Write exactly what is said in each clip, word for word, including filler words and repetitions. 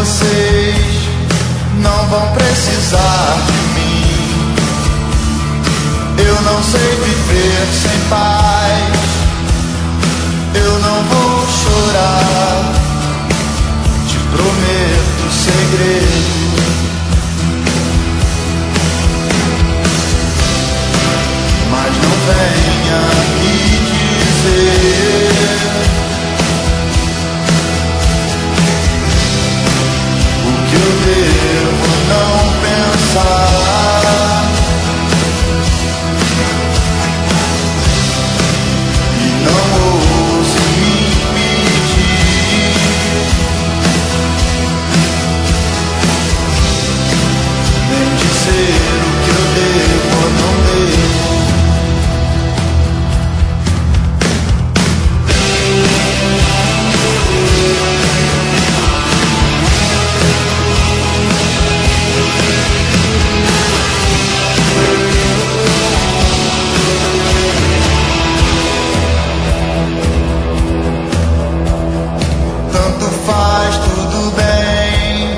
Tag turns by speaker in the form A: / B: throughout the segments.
A: vocês não vão precisar de mim. Eu não sei viver sem paz. Eu não vou chorar. Te prometo segredo. Mas não venha me dizer o que eu devo não pensar. E não ouse me impedir. Nem dizer o que eu devo ou não devo. Faz tudo bem.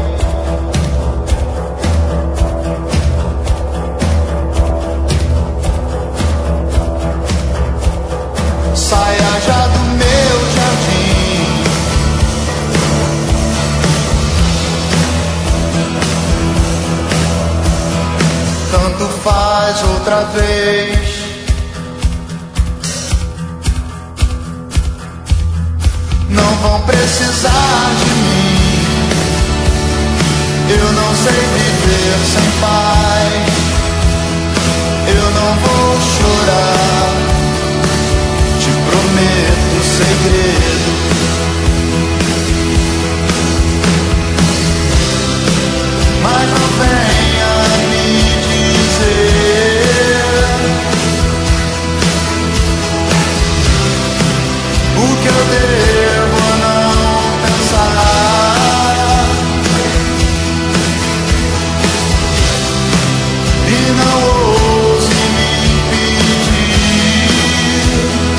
A: Saia já do meu jardim. Tanto faz outra vez. Não vão precisar de mim. Eu não sei viver sem paz. Eu não vou chorar. Te prometo segredo. Mas não venha me dizer o que eu devo não pensar. E não ouse me impedir.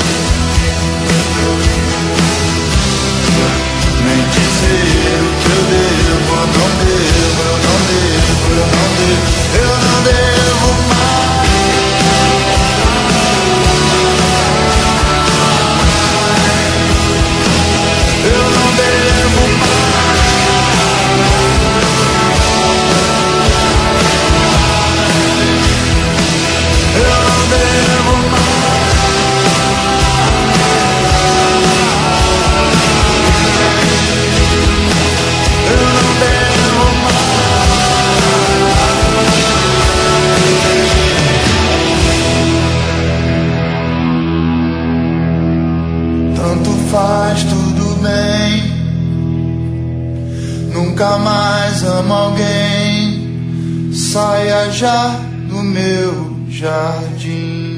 A: Nem dizer o que eu devo, eu não devo, eu não devo, eu não devo, eu não devo mais. Eu não devo mais. Eu não devo mais. Eu não devo mais. Tanto faz, tudo bem. Nunca mais amo alguém. Saia já do meu jardim.